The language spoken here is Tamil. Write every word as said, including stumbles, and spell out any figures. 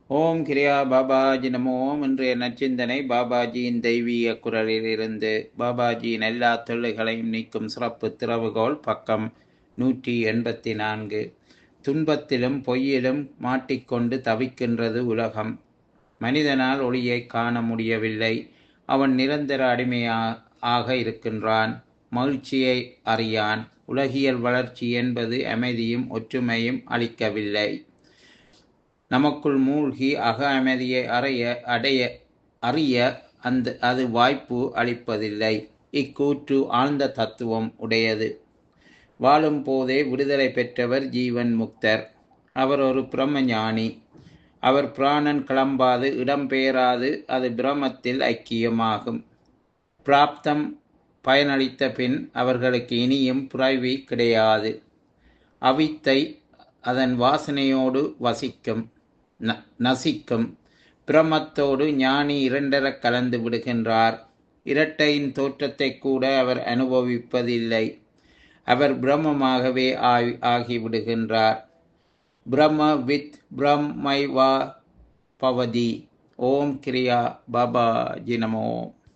ஓம் கிரியா பாபாஜி நமோ ஓம். இன்றைய நச்சிந்தனை பாபாஜியின் தெய்வீக குரலிலிருந்து. பாபாஜியின் எல்லா தொல்லைகளையும் நீக்கும் சிறப்பு திறவுகோல், பக்கம் நூற்றி எண்பத்தி நான்கு. துன்பத்திலும் பொய்யிலும் மாட்டிக்கொண்டு தவிக்கின்றது உலகம். மனிதனால் ஒளியை காண முடியவில்லை. அவன் நிரந்தர அடிமையாக இருக்கின்றான். மகிழ்ச்சியை அறியான். உலகியல் வளர்ச்சி என்பது அமைதியும் ஒற்றுமையும் அளிக்கவில்லை. நமக்குள் மூழ்கி அக அமைதியை அறைய அடைய அறிய அந்த அது வாய்ப்பு அளிப்பதில்லை. இக்கூற்று ஆழ்ந்த தத்துவம் உடையது. வாழும் போதே விடுதலை பெற்றவர் ஜீவன் முக்தர். அவர் ஒரு பிரம்மஞானி. அவர் பிராணன் கிளம்பாது இடம்பெயராது அது பிரமத்தில் ஐக்கியமாகும். பிராப்தம் பயனளித்த பின் அவர்களுக்கு இனியும் பிறவி கிடையாது. அவித்தை அதன் வாசனையோடு வசிக்கும் நசிக்கும். பிரமத்தோடு ஞானி இரண்டர கலந்து விடுகின்றார். இரட்டையின் தோற்றத்தை கூட அவர் அனுபவிப்பதில்லை. அவர் பிரம்மமாகவே ஆகிவிடுகின்றார். பிரம்ம வித் பிரம்மைவா பவதி. ஓம் கிரியா பாபாஜி நமோ.